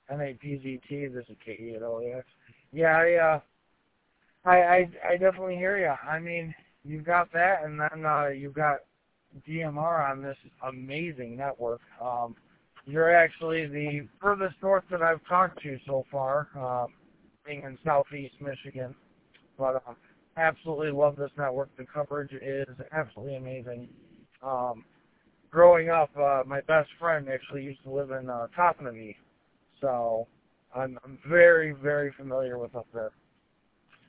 NAPZT. This is K8LAX. Yeah, I definitely hear you. I mean, you've got that, and then you've got DMR on this amazing network. You're actually the furthest north that I've talked to so far, being in southeast Michigan. But absolutely love this network. The coverage is absolutely amazing. Growing up, my best friend actually used to live in Toppeniby, so I'm very, very familiar with up there.